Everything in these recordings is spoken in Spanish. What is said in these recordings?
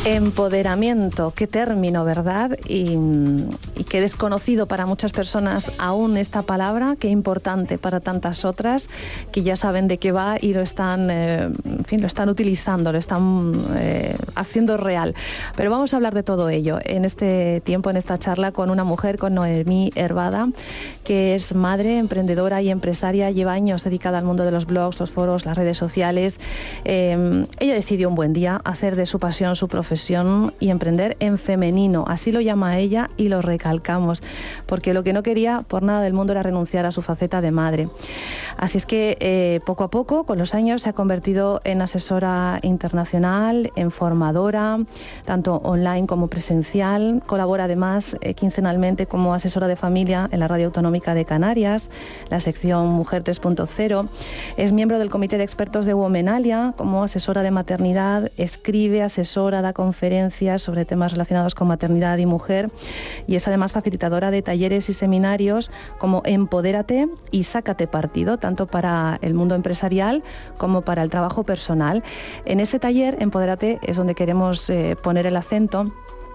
Empoderamiento, qué término, ¿verdad? Y qué desconocido para muchas personas aún esta palabra, qué importante para tantas otras que ya saben de qué va y lo están, lo están utilizando, lo están haciendo real. Pero vamos a hablar de todo ello en este tiempo, en esta charla con una mujer, con Noemí Hervada, que es madre, emprendedora y empresaria, lleva años dedicada al mundo de los blogs, los foros, las redes sociales. Ella decidió un buen día hacer de su pasión su profesión y emprender en femenino, así lo llama ella y lo recalcamos, porque lo que no quería por nada del mundo era renunciar a su faceta de madre. Así es que poco a poco, con los años, se ha convertido en asesora internacional, en formadora, tanto online como presencial. Colabora además quincenalmente como asesora de familia en la Radio Autonómica de Canarias, la sección Mujer 3.0. Es miembro del comité de expertos de Womenalia como asesora de maternidad, escribe, asesora, da conferencias sobre temas relacionados con maternidad y mujer, y es además facilitadora de talleres y seminarios como Empodérate y Sácate Partido, tanto para el mundo empresarial como para el trabajo personal. En ese taller, Empodérate, es donde queremos poner el acento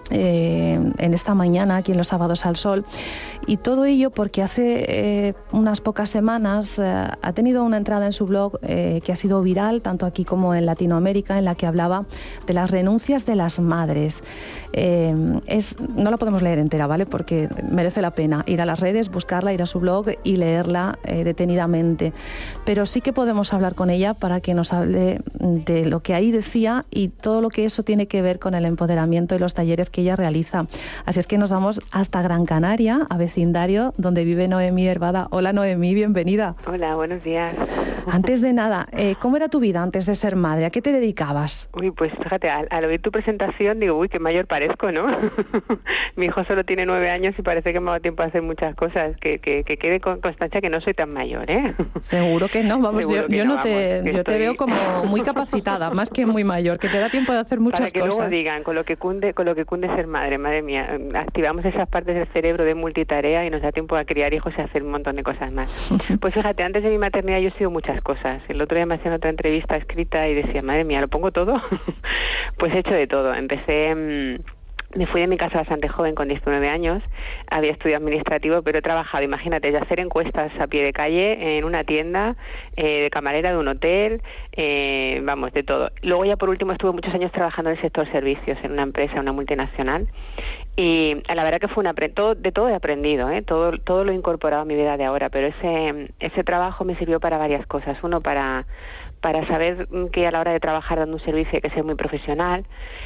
en esta mañana aquí en los Sábados al Sol, y todo ello porque hace unas pocas semanas ha tenido una entrada en su blog que ha sido viral tanto aquí como en Latinoamérica, en la que hablaba de las renuncias de las madres. No la podemos leer entera, ¿vale? Porque merece la pena ir a las redes, buscarla, ir a su blog y leerla detenidamente, pero sí que podemos hablar con ella para que nos hable de lo que ahí decía y todo lo que eso tiene que ver con el empoderamiento y los talleres que ella realiza. Así es que nos vamos hasta Gran Canaria, a vecindario, donde vive Noemí Hervada. Hola Noemí, bienvenida. Hola, buenos días. Antes de nada, ¿cómo era tu vida antes de ser madre? ¿A qué te dedicabas? Uy, pues fíjate, al oír tu presentación digo, uy, qué mayor parezco, ¿no? Mi hijo solo tiene 9 años y parece que me ha dado tiempo a hacer muchas cosas, que quede con constancia que no soy tan mayor, ¿eh? Seguro que no, vamos, yo te veo como muy capacitada, más que muy mayor, que te da tiempo de hacer muchas cosas. Para que luego digan, con lo que cunde ser madre, madre mía, activamos esas partes del cerebro de multitarea y nos da tiempo a criar hijos y a hacer un montón de cosas más. Pues fíjate, antes de mi maternidad yo he sido muchas cosas. El otro día me hacían otra entrevista escrita y decía, madre mía, ¿lo pongo todo? Pues he hecho de todo. Me fui de mi casa bastante joven, con 19 años, había estudiado administrativo, pero he trabajado, imagínate, de hacer encuestas a pie de calle en una tienda, de camarera de un hotel, de todo. Luego ya por último estuve muchos años trabajando en el sector servicios, en una empresa, una multinacional, y la verdad que fue de todo he aprendido, todo lo he incorporado a mi vida de ahora, pero ese trabajo me sirvió para varias cosas. Uno, para saber que a la hora de trabajar dando un servicio hay que ser muy profesional,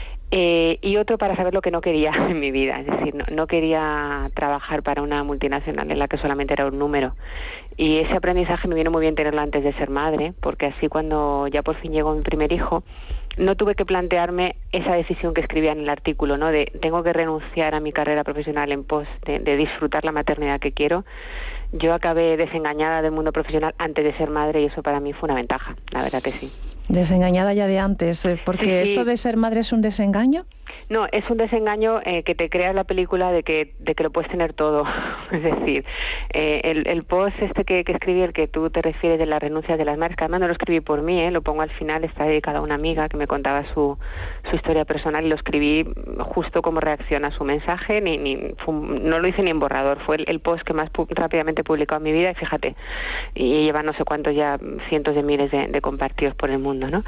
y otro para saber lo que no quería en mi vida, es decir, no quería trabajar para una multinacional en la que solamente era un número, y ese aprendizaje me vino muy bien tenerlo antes de ser madre, porque así cuando ya por fin llegó mi primer hijo, no tuve que plantearme esa decisión que escribía en el artículo, ¿no? De tengo que renunciar a mi carrera profesional en pos de disfrutar la maternidad que quiero. Yo acabé desengañada del mundo profesional antes de ser madre y eso para mí fue una ventaja, la verdad que sí. Desengañada ya de antes, porque sí. ¿Esto de ser madre es un desengaño? No, es un desengaño que te crea la película de que lo puedes tener todo. Es decir, el post que escribí, el que tú te refieres de las renuncias de las madres, que además no lo escribí por mí, lo pongo al final, está dedicado a una amiga que me contaba su historia personal y lo escribí justo como reacción a su mensaje, no lo hice ni en borrador, fue el post que más rápidamente he publicado en mi vida y fíjate, y lleva no sé cuántos ya cientos de miles de compartidos por el mundo, ¿no?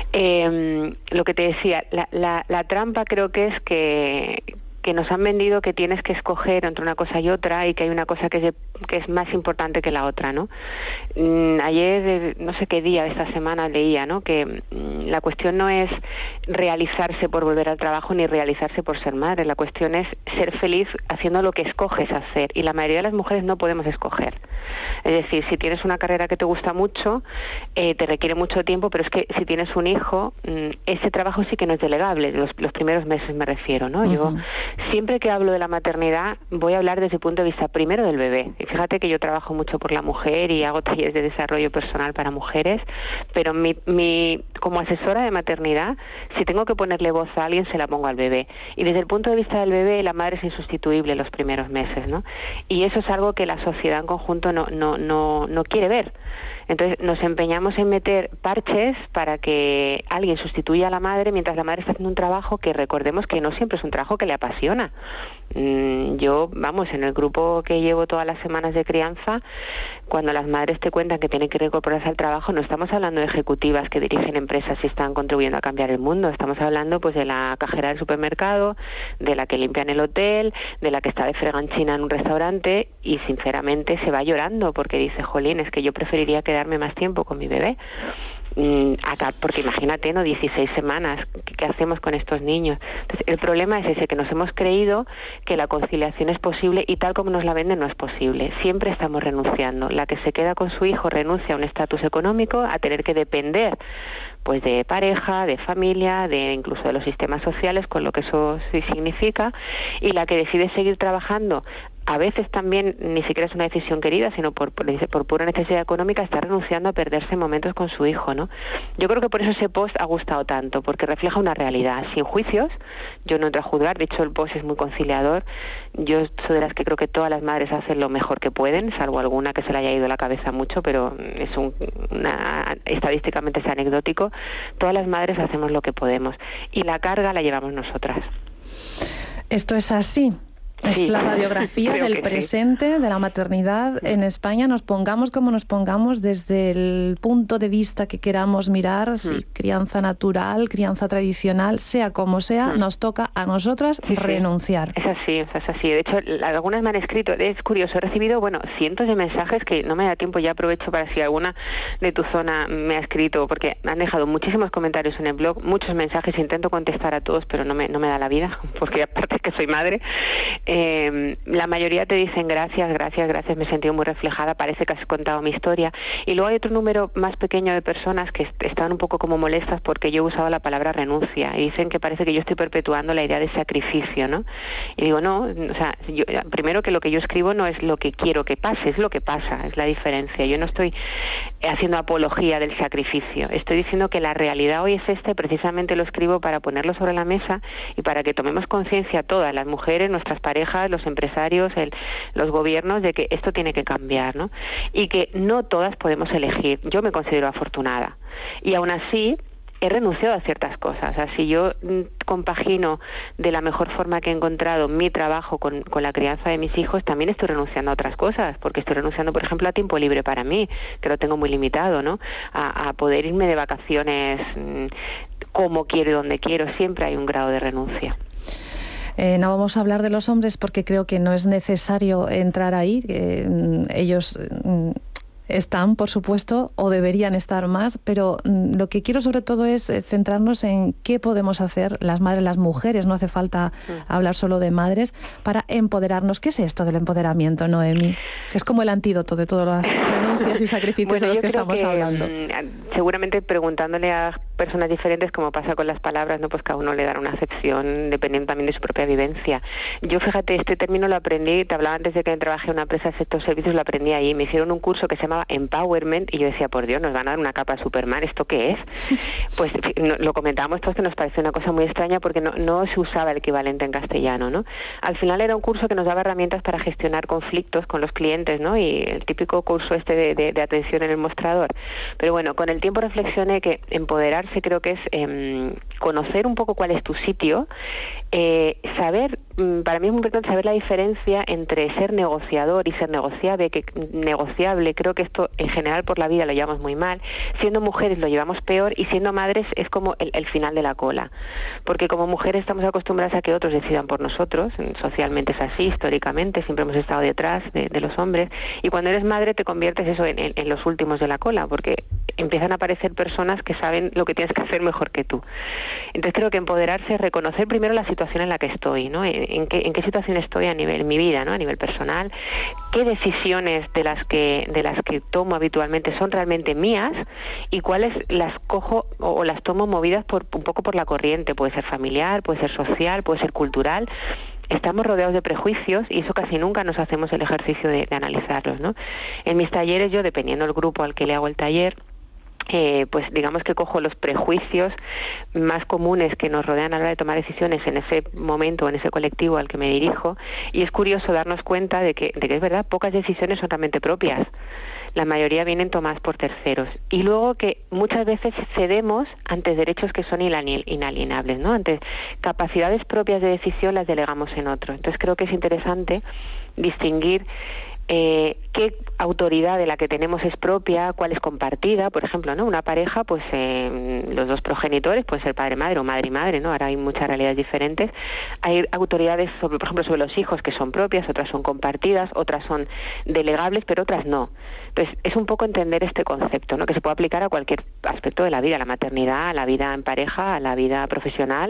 Lo que te decía, la trampa creo que es que nos han vendido que tienes que escoger entre una cosa y otra y que hay una cosa que es más importante que la otra, ¿no? Ayer, no sé qué día de esta semana leía, ¿no? Que la cuestión no es realizarse por volver al trabajo ni realizarse por ser madre, la cuestión es ser feliz haciendo lo que escoges hacer, y la mayoría de las mujeres no podemos escoger. Es decir, si tienes una carrera que te gusta mucho, te requiere mucho tiempo, pero es que si tienes un hijo, ese trabajo sí que no es delegable, los primeros meses me refiero, ¿no? Yo siempre que hablo de la maternidad voy a hablar desde el punto de vista primero del bebé. Y fíjate que yo trabajo mucho por la mujer y hago talleres de desarrollo personal para mujeres, pero como asesora de maternidad, si tengo que ponerle voz a alguien, se la pongo al bebé. Y desde el punto de vista del bebé, la madre es insustituible los primeros meses, ¿no? Y eso es algo que la sociedad en conjunto no quiere ver. Entonces nos empeñamos en meter parches para que alguien sustituya a la madre mientras la madre está haciendo un trabajo que recordemos que no siempre es un trabajo que le apasiona. Yo, en el grupo que llevo todas las semanas de crianza, cuando las madres te cuentan que tienen que reincorporarse al trabajo, no estamos hablando de ejecutivas que dirigen empresas y están contribuyendo a cambiar el mundo, estamos hablando pues de la cajera del supermercado, de la que limpia en el hotel, de la que está de freganchina en un restaurante, y sinceramente se va llorando porque dice, jolín, es que yo preferiría quedarme más tiempo con mi bebé. Acá, porque imagínate, ¿no? 16 semanas, ¿qué hacemos con estos niños? Entonces, el problema es ese, que nos hemos creído que la conciliación es posible y tal como nos la venden no es posible. Siempre estamos renunciando. La que se queda con su hijo renuncia a un estatus económico, a tener que depender pues de pareja, de familia, de incluso de los sistemas sociales, con lo que eso sí significa, y la que decide seguir trabajando, a veces también ni siquiera es una decisión querida, sino por pura necesidad económica, está renunciando a perderse momentos con su hijo, ¿no? Yo creo que por eso ese post ha gustado tanto, porque refleja una realidad, sin juicios. Yo no entro a juzgar, de hecho el post es muy conciliador. Yo soy de las que creo que todas las madres hacen lo mejor que pueden, salvo alguna que se le haya ido la cabeza mucho, pero es estadísticamente es anecdótico. Todas las madres hacemos lo que podemos y la carga la llevamos nosotras. Esto es así. Es la radiografía del presente, de la maternidad en España. Nos pongamos como nos pongamos, desde el punto de vista que queramos mirar, si crianza natural, crianza tradicional, sea como sea, nos toca a nosotras renunciar. Es así, es así. De hecho, algunas me han escrito, es curioso, he recibido, cientos de mensajes que no me da tiempo, ya aprovecho para si alguna de tu zona me ha escrito, porque han dejado muchísimos comentarios en el blog, muchos mensajes, intento contestar a todos, pero no me da la vida, porque aparte que soy madre. La mayoría te dicen gracias, me he sentido muy reflejada, parece que has contado mi historia. Y luego hay otro número más pequeño de personas que están un poco como molestas porque yo he usado la palabra renuncia y dicen que parece que yo estoy perpetuando la idea de sacrificio, ¿no? Y digo, no, primero que lo que yo escribo no es lo que quiero que pase, es lo que pasa, es la diferencia. Yo no estoy haciendo apología del sacrificio, estoy diciendo que la realidad hoy es precisamente lo escribo para ponerlo sobre la mesa y para que tomemos conciencia todas, las mujeres, nuestras parejas, los empresarios, los gobiernos, de que esto tiene que cambiar, ¿no? Y que no todas podemos elegir. Yo me considero afortunada y aún así he renunciado a ciertas cosas. O sea, si yo compagino de la mejor forma que he encontrado mi trabajo con la crianza de mis hijos, también estoy renunciando a otras cosas, porque estoy renunciando, por ejemplo, a tiempo libre para mí, que lo tengo muy limitado, ¿no? A poder irme de vacaciones como quiero y donde quiero. Siempre hay un grado de renuncia. No vamos a hablar de los hombres porque creo que no es necesario entrar ahí. Ellos están, por supuesto, o deberían estar más, pero lo que quiero sobre todo es centrarnos en qué podemos hacer las madres, las mujeres, no hace falta hablar solo de madres, para empoderarnos. ¿Qué es esto del empoderamiento, Noemi? Que es como el antídoto de todas las renuncias y sacrificios de los que estamos hablando. Seguramente preguntándole a personas diferentes, como pasa con las palabras, ¿no? Pues cada uno le dará una acepción dependiendo también de su propia vivencia. Yo, fíjate, este término lo aprendí, te hablaba antes de que trabajé en una empresa de sector servicios, lo aprendí ahí, me hicieron un curso que se llama Empowerment y yo decía, por Dios, nos van a dar una capa Superman, ¿esto qué es? Pues lo comentábamos todos, que nos pareció una cosa muy extraña porque no se usaba el equivalente en castellano, ¿no? Al final era un curso que nos daba herramientas para gestionar conflictos con los clientes, ¿no? Y el típico curso de atención en el mostrador. Pero bueno, con el tiempo reflexioné que empoderarse creo que es conocer un poco cuál es tu sitio, saber, para mí es muy importante saber la diferencia entre ser negociador y ser negociable, creo que esto en general por la vida lo llevamos muy mal, siendo mujeres lo llevamos peor y siendo madres es como el final de la cola, porque como mujeres estamos acostumbradas a que otros decidan por nosotros, socialmente es así, históricamente siempre hemos estado detrás de los hombres, y cuando eres madre te conviertes en los últimos de la cola, porque empiezan a aparecer personas que saben lo que tienes que hacer mejor que tú. Entonces creo que empoderarse es reconocer primero la situación en la que estoy, ¿no? En qué situación estoy en mi vida, ¿no? A nivel personal, qué decisiones de las que tomo habitualmente son realmente mías y cuáles las cojo o las tomo movidas un poco por la corriente. Puede ser familiar, puede ser social, puede ser cultural. Estamos rodeados de prejuicios y eso casi nunca nos hacemos el ejercicio de analizarlos, ¿no? En mis talleres, yo, dependiendo del grupo al que le hago el taller, pues digamos que cojo los prejuicios más comunes que nos rodean a la hora de tomar decisiones en ese momento, en ese colectivo al que me dirijo, y es curioso darnos cuenta de que es verdad, pocas decisiones son realmente propias. la mayoría vienen tomadas por terceros. Y luego que muchas veces cedemos ante derechos que son inalienables, ¿no? Ante capacidades propias de decisión las delegamos en otro. Entonces creo que es interesante distinguir qué autoridad de la que tenemos es propia, cuál es compartida. Por ejemplo, ¿no? Una pareja, pues los dos progenitores pueden ser padre-madre o madre-madre, ¿no? Ahora hay muchas realidades diferentes. Hay autoridades, por ejemplo, sobre los hijos que son propias, otras son compartidas, otras son delegables, pero otras no. Entonces, es un poco entender este concepto, ¿no? Que se puede aplicar a cualquier aspecto de la vida, a la maternidad, a la vida en pareja, a la vida profesional,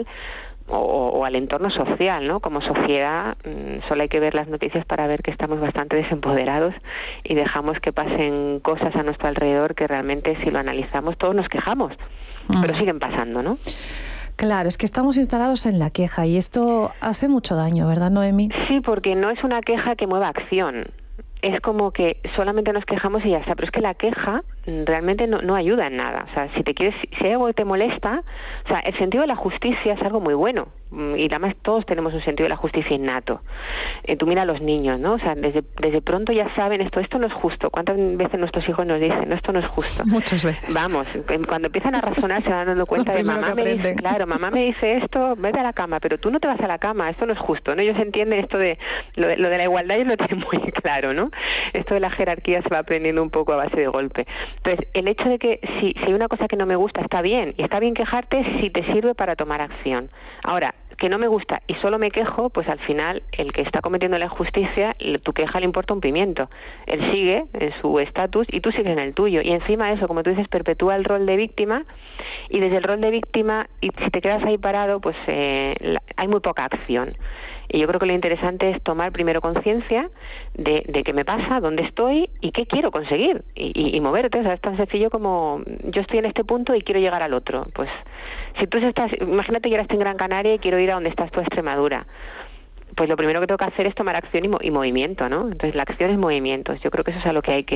o al entorno social, ¿no? Como sociedad, solo hay que ver las noticias para ver que estamos bastante desempoderados y dejamos que pasen cosas a nuestro alrededor que realmente, si lo analizamos, todos nos quejamos, pero siguen pasando, ¿no? Claro, es que estamos instalados en la queja y esto hace mucho daño, ¿verdad, Noemí? Sí, porque no es una queja que mueva acción. Es como que solamente nos quejamos y ya está, pero es que la queja realmente no ayuda en nada. O sea, si hay algo que te molesta, o sea, el sentido de la justicia es algo muy bueno, y además todos tenemos un sentido de la justicia innato. Tú mira a los niños, ¿no? O sea, desde pronto ya saben esto no es justo. ¿Cuántas veces nuestros hijos nos dicen, no, esto no es justo? Muchas veces. Vamos, cuando empiezan a razonar se van dando cuenta de mamá me dice esto, vete a la cama, pero tú no te vas a la cama, esto no es justo, ¿no? Ellos entienden esto de lo de la igualdad, ellos lo tienen muy claro, ¿no? Esto de la jerarquía se va aprendiendo un poco a base de golpe. Entonces, el hecho de que si hay una cosa que no me gusta, está bien, y está bien quejarte si te sirve para tomar acción. Ahora, que no me gusta y solo me quejo, pues al final el que está cometiendo la injusticia, tu queja le importa un pimiento. Él sigue en su estatus y tú sigues en el tuyo. Y encima de eso, como tú dices, perpetúa el rol de víctima, y desde el rol de víctima, y si te quedas ahí parado, pues hay muy poca acción. Y yo creo que lo interesante es tomar primero conciencia de qué me pasa, dónde estoy y qué quiero conseguir, y moverte. O sea, es tan sencillo como yo estoy en este punto y quiero llegar al otro. Pues si tú imagínate que ahora estoy en Gran Canaria y quiero ir a donde estás tú, a Extremadura. Pues lo primero que tengo que hacer es tomar acción y movimiento, ¿no? Entonces la acción es movimiento. Yo creo que eso es a lo que hay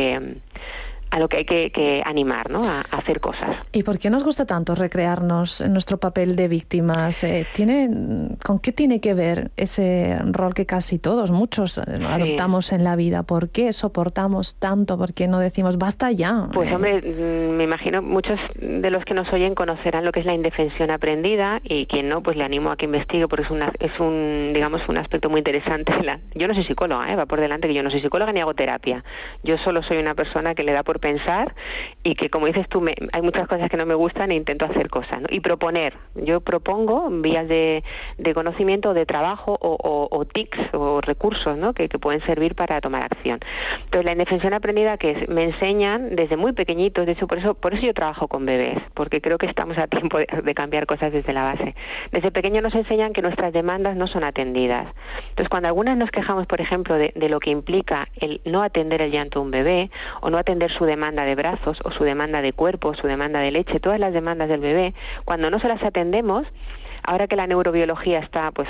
que animar, ¿no? A hacer cosas. ¿Y por qué nos gusta tanto recrearnos en nuestro papel de víctimas? ¿Con qué tiene que ver ese rol que casi todos, muchos, adoptamos en la vida? ¿Por qué soportamos tanto? ¿Por qué no decimos basta ya? Pues hombre, me imagino muchos de los que nos oyen conocerán lo que es la indefensión aprendida, y quien no, pues le animo a que investigue, porque es un aspecto muy interesante. Yo no soy psicóloga, va por delante que yo no soy psicóloga ni hago terapia. Yo solo soy una persona que le da por pensar, y que, como dices tú, hay muchas cosas que no me gustan e intento hacer cosas, ¿no? Y proponer. Yo propongo vías de conocimiento, de trabajo, o tics o recursos, ¿no? que pueden servir para tomar acción. Entonces, la indefensión aprendida, que me enseñan desde muy pequeñitos, de hecho, por eso yo trabajo con bebés, porque creo que estamos a tiempo de cambiar cosas desde la base. Desde pequeño nos enseñan que nuestras demandas no son atendidas. Entonces, cuando algunas nos quejamos, por ejemplo, de lo que implica el no atender el llanto de un bebé, o no atender su demanda de brazos, o su demanda de cuerpo, o su demanda de leche, todas las demandas del bebé, cuando no se las atendemos, ahora que la neurobiología está pues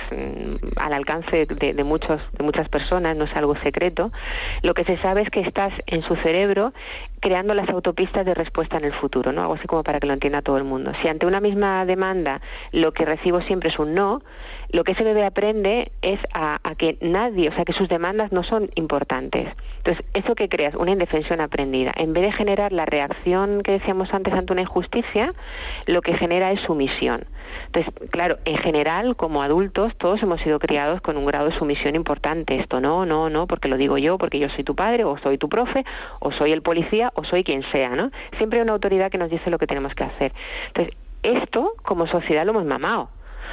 al alcance de muchas personas, no es algo secreto, lo que se sabe es que estás en su cerebro creando las autopistas de respuesta en el futuro, ¿no? Algo así como para que lo entienda todo el mundo. Si ante una misma demanda lo que recibo siempre es un no, lo que ese bebé aprende es a que nadie, o sea, que sus demandas no son importantes. Entonces, eso que creas, una indefensión aprendida, en vez de generar la reacción que decíamos antes ante una injusticia, lo que genera es sumisión. Entonces, claro, en general, como adultos, todos hemos sido criados con un grado de sumisión importante. Esto no, porque lo digo yo, porque yo soy tu padre, o soy tu profe, o soy el policía, o soy quien sea, ¿no? Siempre hay una autoridad que nos dice lo que tenemos que hacer. Entonces, esto, como sociedad, lo hemos mamado.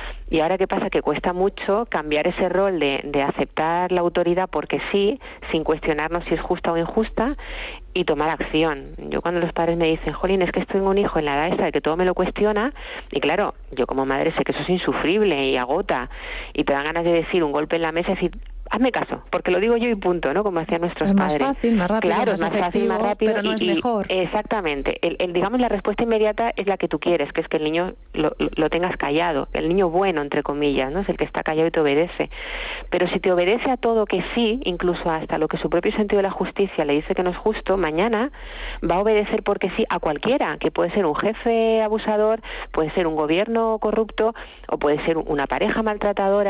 Y ahora, ¿qué pasa? Que cuesta mucho cambiar ese rol de aceptar la autoridad porque sí, sin cuestionarnos si es justa o injusta, y tomar acción. Yo, cuando los padres me dicen, jolín, es que tengo un hijo en la edad esta de que todo me lo cuestiona, y claro, yo como madre sé que eso es insufrible y agota, y te dan ganas de decir un golpe en la mesa y decir, hazme caso, porque lo digo yo y punto, ¿no? Como hacían nuestros padres. Es más fácil, más rápido, claro, más efectivo, fácil, más rápido, pero no es mejor. Exactamente. Digamos, la respuesta inmediata es la que tú quieres, que es que el niño lo tengas callado. El niño bueno, entre comillas, ¿no? Es el que está callado y te obedece. Pero si te obedece a todo que sí, incluso hasta lo que su propio sentido de la justicia le dice que no es justo, mañana va a obedecer porque sí a cualquiera, que puede ser un jefe abusador, puede ser un gobierno corrupto, o puede ser una pareja maltratadora.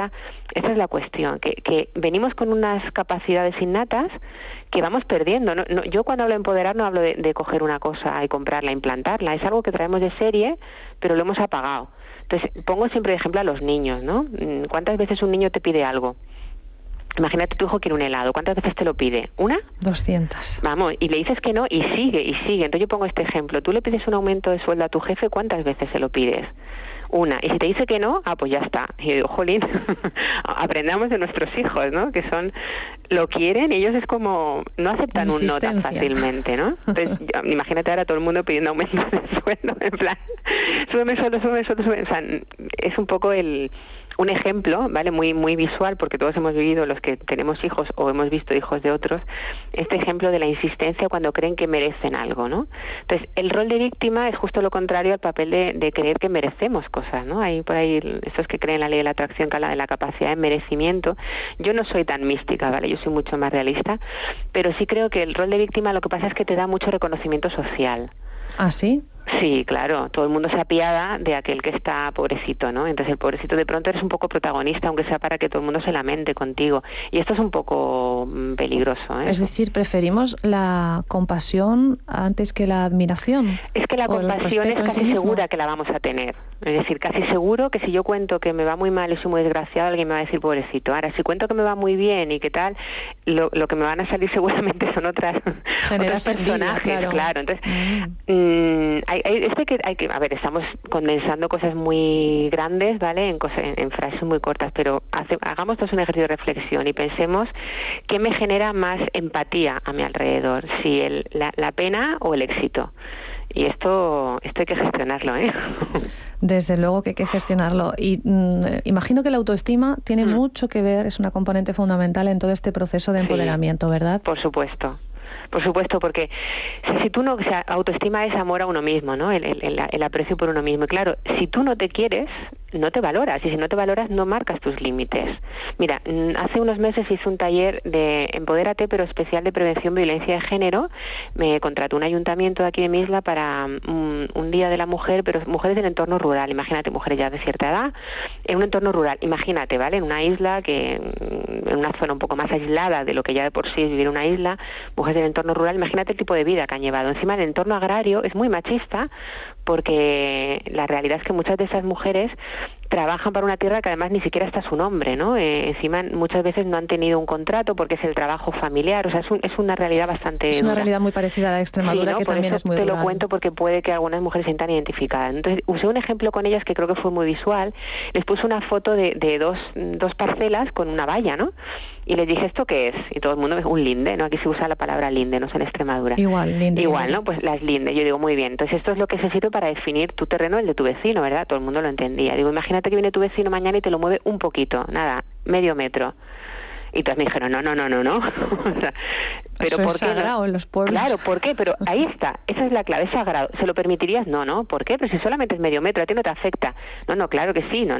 Esa es la cuestión, que venimos con unas capacidades innatas que vamos perdiendo. Yo cuando hablo de empoderar no hablo de coger una cosa y comprarla, implantarla. Es algo que traemos de serie, pero lo hemos apagado. Entonces, pongo siempre de ejemplo a los niños, ¿no? ¿Cuántas veces un niño te pide algo? Imagínate, tu hijo quiere un helado. ¿Cuántas veces te lo pide? ¿1? 200. Vamos, y le dices que no y sigue, y sigue. Entonces yo pongo este ejemplo. Tú le pides un aumento de sueldo a tu jefe, ¿cuántas veces se lo pides? 1. Y si te dice que no, pues ya está. Y yo digo, jolín, aprendamos de nuestros hijos, ¿no? Que lo quieren y ellos es como, no aceptan un no tan fácilmente, ¿no? Entonces, imagínate ahora todo el mundo pidiendo aumento de sueldo, en plan, súbeme el sueldo. O sea, es un poco un ejemplo, ¿vale? Muy muy visual, porque todos hemos vivido, los que tenemos hijos o hemos visto hijos de otros, este ejemplo de la insistencia cuando creen que merecen algo, ¿no? Entonces, el rol de víctima es justo lo contrario al papel de creer que merecemos cosas, ¿no? Hay por ahí estos que creen en la ley de la atracción, que habla de la capacidad de merecimiento. Yo no soy tan mística, ¿vale? Yo soy mucho más realista, pero sí creo que el rol de víctima lo que pasa es que te da mucho reconocimiento social. ¿Ah, sí? Sí, claro, todo el mundo se apiada de aquel que está pobrecito, ¿no? Entonces el pobrecito de pronto eres un poco protagonista, aunque sea para que todo el mundo se lamente contigo. Y esto es un poco peligroso, ¿eh? Es decir, preferimos la compasión antes que la admiración. Es que la compasión es casi segura que la vamos a tener. Es decir, casi seguro que si yo cuento que me va muy mal y soy muy desgraciado, alguien me va a decir pobrecito. Ahora, si cuento que me va muy bien y qué tal, lo que me van a salir seguramente son otros personajes. Claro. Entonces, a ver, estamos condensando cosas muy grandes, ¿vale? En frases muy cortas, pero hagamos todos un ejercicio de reflexión y pensemos qué me genera más empatía a mi alrededor, si la pena o el éxito. Y esto hay que gestionarlo, ¿eh? Desde luego que hay que gestionarlo. Y imagino que la autoestima tiene mucho que ver, es una componente fundamental en todo este proceso de empoderamiento, ¿verdad? Por supuesto. Por supuesto, porque si tú no, o sea, autoestima es amor a uno mismo, ¿no? El aprecio por uno mismo. Y claro, si tú no te quieres, no te valoras. Y si no te valoras, no marcas tus límites. Mira, hace unos meses hice un taller de Empodérate, pero especial de prevención de violencia de género. Me contrató un ayuntamiento de aquí de mi isla para un día de la mujer, pero mujeres del entorno rural. Imagínate, mujeres ya de cierta edad, en un entorno rural. Imagínate, ¿vale? En una isla, en una zona un poco más aislada de lo que ya de por sí es vivir en una isla, mujeres del entorno rural, imagínate el tipo de vida que han llevado. Encima el entorno agrario es muy machista, porque la realidad es que muchas de esas mujeres trabajan para una tierra que además ni siquiera está su nombre, ¿no? Encima muchas veces no han tenido un contrato porque es el trabajo familiar, o sea, es una realidad bastante Es una dura. Realidad muy parecida a la de Extremadura, sí, ¿no? Que por también es muy rural. Te lo cuento porque puede que algunas mujeres se sientan identificadas. Entonces, usé un ejemplo con ellas que creo que fue muy visual. Les puse una foto de dos parcelas con una valla, ¿no? Y les dije, ¿esto qué es? Y todo el mundo, un linde, ¿no? Aquí se usa la palabra linde, no es en Extremadura. Igual, linde. Igual, ¿no? Pues las lindes. Yo digo, muy bien. Entonces, esto es lo que se sirve para definir tu terreno, el de tu vecino, ¿verdad? Todo el mundo lo entendía. Digo, imagínate que viene tu vecino mañana y te lo mueve un poquito, nada, medio metro. Y todas me dijeron, no. O sea, pero eso ¿por es qué sagrado en los pueblos. Claro, ¿por qué? Pero ahí está, esa es la clave, es sagrado. ¿Se lo permitirías? No. ¿Por qué? Pero si solamente es medio metro, a ti no te afecta. No, claro que sí, no.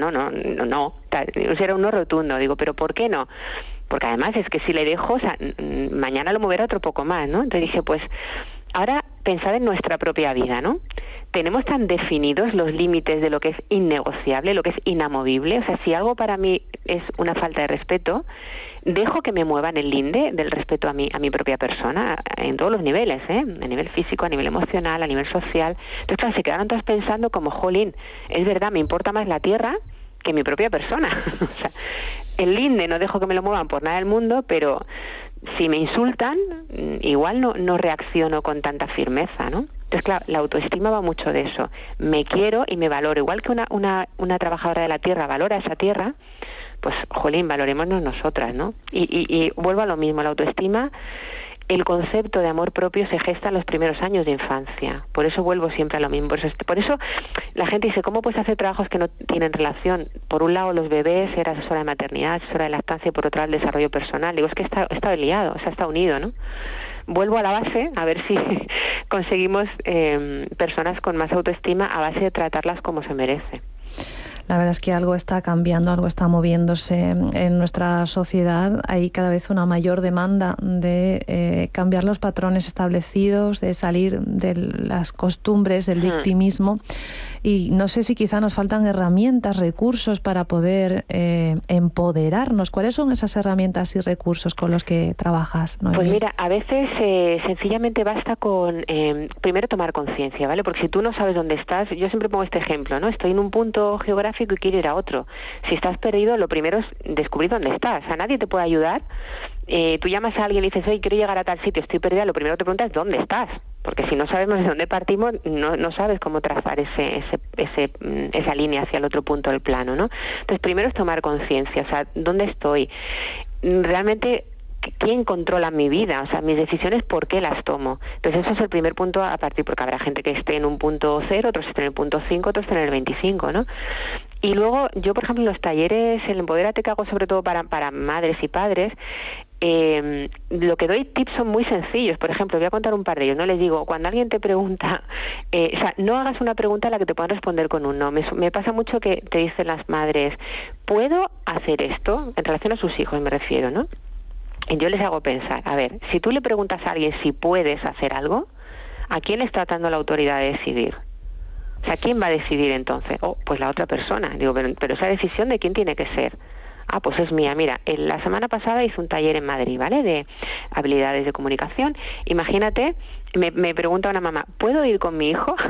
O sea, era un no rotundo. Digo, ¿pero por qué no? Porque además es que si le dejo, o sea, mañana lo moverá otro poco más, ¿no? Entonces dije, pues, ahora pensad en nuestra propia vida, ¿no? Tenemos tan definidos los límites de lo que es innegociable, lo que es inamovible. O sea, si algo para mí es una falta de respeto, dejo que me muevan el linde del respeto a mi propia persona, en todos los niveles, ¿eh? A nivel físico, a nivel emocional, a nivel social. Entonces, claro, se quedaron todas pensando como, jolín, es verdad, me importa más la tierra que mi propia persona. O sea, el linde no dejo que me lo muevan por nada del mundo, pero si me insultan, igual no reacciono con tanta firmeza, ¿no? Entonces, claro, la autoestima va mucho de eso. Me quiero y me valoro. Igual que una trabajadora de la tierra valora esa tierra, pues, jolín, valorémonos nosotras, ¿no? Y vuelvo a lo mismo, la autoestima, el concepto de amor propio se gesta en los primeros años de infancia. Por eso vuelvo siempre a lo mismo. Por eso la gente dice, ¿cómo puedes hacer trabajos que no tienen relación? Por un lado, los bebés, ser asesora de maternidad, asesora de lactancia, y por otro lado, el desarrollo personal. Digo, es que está liado, o sea, está unido, ¿no? Vuelvo a la base, a ver si conseguimos personas con más autoestima a base de tratarlas como se merece. La verdad es que algo está cambiando, algo está moviéndose en nuestra sociedad. Hay cada vez una mayor demanda de cambiar los patrones establecidos, de salir de las costumbres, del victimismo Y no sé si quizá nos faltan herramientas, recursos para poder empoderarnos. ¿Cuáles son esas herramientas y recursos con los que trabajas, Noemí? Pues mira, a veces sencillamente basta con primero tomar conciencia, ¿vale? Porque si tú no sabes dónde estás, yo siempre pongo este ejemplo, ¿no? Estoy en un punto geográfico y quiero ir a otro. Si estás perdido, lo primero es descubrir dónde estás. O sea, nadie te puede ayudar. Tú llamas a alguien y dices, oye, quiero llegar a tal sitio, estoy perdida, lo primero que te preguntas es ¿dónde estás? Porque si no sabemos de dónde partimos, no sabes cómo trazar esa línea hacia el otro punto del plano, ¿no? Entonces, primero es tomar conciencia, o sea, ¿dónde estoy? Realmente, ¿quién controla mi vida? O sea, mis decisiones, ¿por qué las tomo? Entonces, eso es el primer punto a partir, porque habrá gente que esté en un punto 0, otros estén en el punto 5, otros estén en el 25, ¿no? Y luego, yo, por ejemplo, en los talleres, el Empodérate que hago sobre todo para madres y padres, lo que doy tips son muy sencillos. Por ejemplo, voy a contar un par de ellos. No les digo, cuando alguien te pregunta, o sea, no hagas una pregunta a la que te puedan responder con un no. Me pasa mucho que te dicen las madres, ¿puedo hacer esto? En relación a sus hijos me refiero, ¿no? Y yo les hago pensar, a ver, si tú le preguntas a alguien si puedes hacer algo, ¿a quién le está dando la autoridad de decidir? O sea, ¿quién va a decidir entonces? Pues la otra persona. Digo, pero esa decisión, ¿de quién tiene que ser? Pues es mía. Mira, la semana pasada hice un taller en Madrid, ¿vale? De habilidades de comunicación. Imagínate, me pregunta una mamá, ¿puedo ir con mi hijo?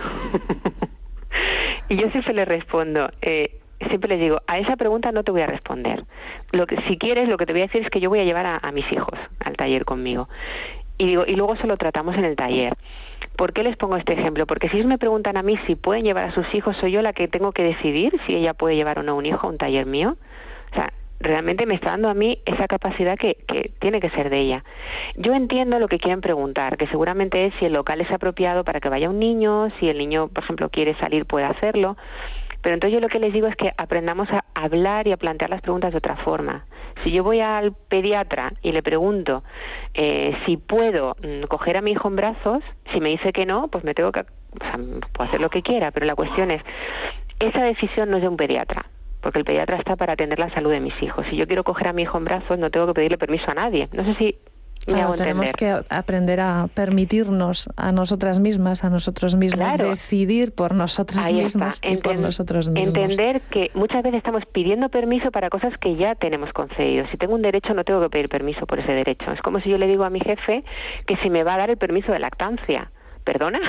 Y yo siempre le respondo, siempre les digo, a esa pregunta no te voy a responder. Si quieres, lo que te voy a decir es que yo voy a llevar a mis hijos al taller conmigo. Y luego se lo tratamos en el taller. ¿Por qué les pongo este ejemplo? Porque si ellos me preguntan a mí si pueden llevar a sus hijos, soy yo la que tengo que decidir si ella puede llevar o no un hijo a un taller mío. O sea, realmente me está dando a mí esa capacidad que tiene que ser de ella. Yo entiendo lo que quieren preguntar, que seguramente es si el local es apropiado para que vaya un niño, si el niño, por ejemplo, quiere salir, puede hacerlo. Pero entonces yo lo que les digo es que aprendamos a hablar y a plantear las preguntas de otra forma. Si yo voy al pediatra y le pregunto si puedo coger a mi hijo en brazos, si me dice que no, pues me tengo que... O sea, puedo hacer lo que quiera, pero la cuestión es, esa decisión no es de un pediatra, porque el pediatra está para atender la salud de mis hijos. Si yo quiero coger a mi hijo en brazos, no tengo que pedirle permiso a nadie. No sé si... Claro, tenemos que aprender a permitirnos a nosotras mismas, a nosotros mismos, claro, decidir por nosotras mismas y por nosotros mismos. Entender que muchas veces estamos pidiendo permiso para cosas que ya tenemos concedido. Si tengo un derecho, no tengo que pedir permiso por ese derecho. Es como si yo le digo a mi jefe que si me va a dar el permiso de lactancia. ¿Perdona?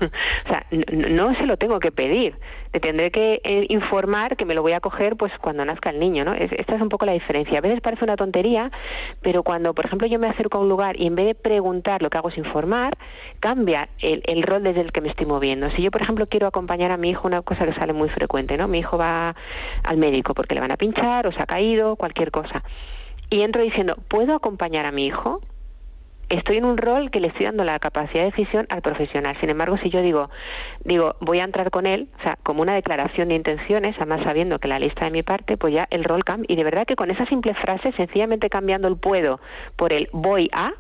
O sea, no se lo tengo que pedir. Le tendré que informar que me lo voy a coger pues cuando nazca el niño, ¿no? Esta es un poco la diferencia. A veces parece una tontería, pero cuando, por ejemplo, yo me acerco a un lugar y en vez de preguntar, lo que hago es informar, cambia el rol desde el que me estoy moviendo. Si yo, por ejemplo, quiero acompañar a mi hijo, una cosa que sale muy frecuente, ¿no? Mi hijo va al médico porque le van a pinchar o se ha caído, cualquier cosa. Y entro diciendo, ¿puedo acompañar a mi hijo? Estoy en un rol que le estoy dando la capacidad de decisión al profesional. Sin embargo, si yo digo, voy a entrar con él, o sea, como una declaración de intenciones, además sabiendo que la lista de mi parte, pues ya el rol cambia. Y de verdad que con esa simple frase, sencillamente cambiando el puedo por el voy a,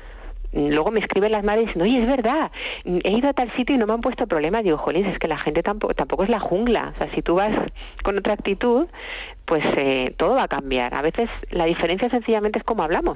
luego me escriben las madres diciendo, oye, es verdad, he ido a tal sitio y no me han puesto problemas. Digo, jolín, es que la gente tampoco es la jungla. O sea, si tú vas con otra actitud, pues todo va a cambiar. A veces la diferencia sencillamente es cómo hablamos.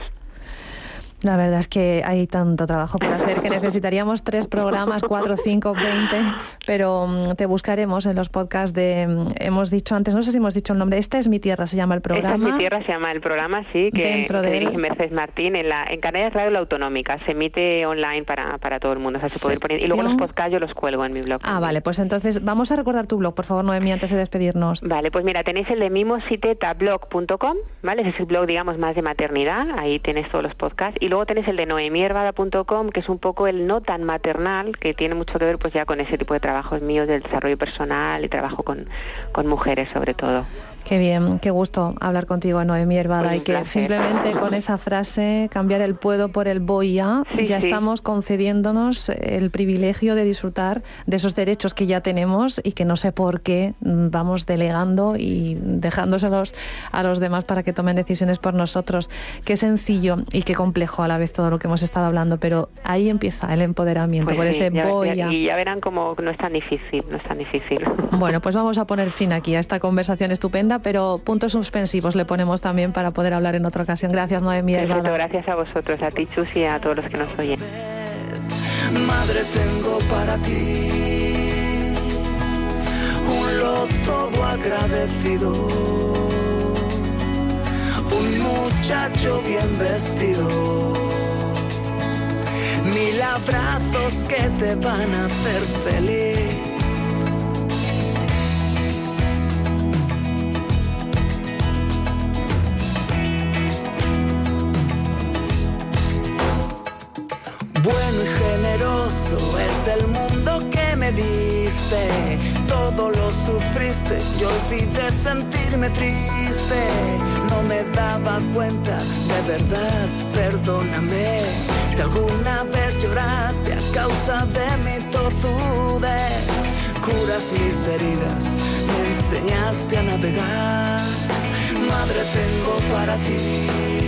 La verdad es que hay tanto trabajo por hacer que necesitaríamos 3 programas, 4, 5, 20, pero te buscaremos en los podcasts hemos dicho antes, no sé si hemos dicho el nombre, Esta es mi tierra se llama el programa. Esta es mi tierra se llama el programa, sí, que dirige Mercedes Martín en Canarias Radio La Autonómica, se emite online para todo el mundo, o sea, se puede ir poniendo, y luego los podcasts yo los cuelgo en mi blog. Vale, pues entonces vamos a recordar tu blog, por favor, Noemí, antes de despedirnos. Vale, pues mira, tenéis el de mimositetablog.com, ¿vale? Ese es el blog, digamos, más de maternidad, ahí tenéis todos los podcasts. Y luego tenéis el de noemiervada.com, que es un poco el no tan maternal, que tiene mucho que ver pues ya con ese tipo de trabajos míos del desarrollo personal y trabajo con mujeres sobre todo. Qué bien, qué gusto hablar contigo, Noemí Hervada, y que placer. Simplemente con esa frase, cambiar el puedo por el voy a, estamos concediéndonos el privilegio de disfrutar de esos derechos que ya tenemos y que no sé por qué vamos delegando y dejándoselos a los demás para que tomen decisiones por nosotros. Qué sencillo y qué complejo a la vez todo lo que hemos estado hablando, pero ahí empieza el empoderamiento, por ese voy a. Y ya verán cómo no es tan difícil, Bueno, pues vamos a poner fin aquí a esta conversación estupenda, pero puntos suspensivos le ponemos también para poder hablar en otra ocasión. Gracias, Noemí Hervada. Gracias a vosotros, a ti, Chus, y a todos los que nos oyen. Madre, tengo para ti parecido. Un muchacho bien vestido. 1000 abrazos que te van a hacer feliz. Bueno y generoso es el mundo que me diste. Todo lo sufriste, yo olvidé sentirme triste. No me daba cuenta, de verdad, perdóname. Si alguna vez lloraste a causa de mi tozudez, curas mis heridas, me enseñaste a navegar. Madre, tengo para ti